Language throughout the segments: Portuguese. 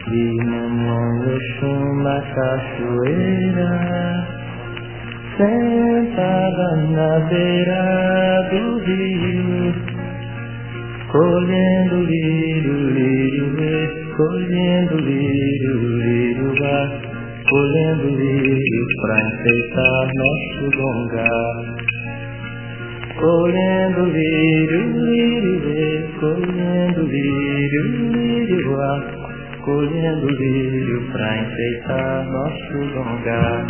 Vi mamão Oxum na cachoeira, sentada na beira do rio, colhendo lírio, lírio, colhendo lírio, lírio, colhendo lírio pra enfeitar nosso gongar. Colhendo lírio, lírio, colhendo lírio, lírio, colhendo lírio pra enfeitar nosso gongar.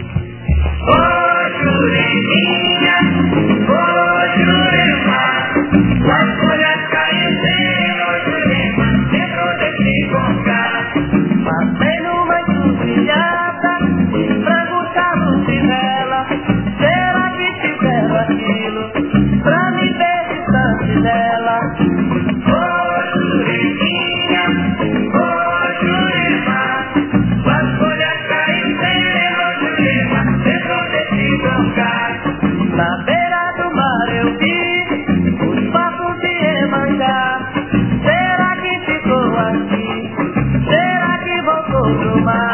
Ô Jureminha, ô Jurema, as folhas caem, ô Jurema, dentro desse gongar. Passei numa encruzilhada, frango cabo de vela. Será que fizeram aquilo pra me ver distante dela? Ô Jureminha, ô Jurema, as folhas caem, ô Jurema, dentro desse gongar. Na beira do mar eu vi os passos de Iemanjá. Será que ficou aqui? Será que voltou pro mar?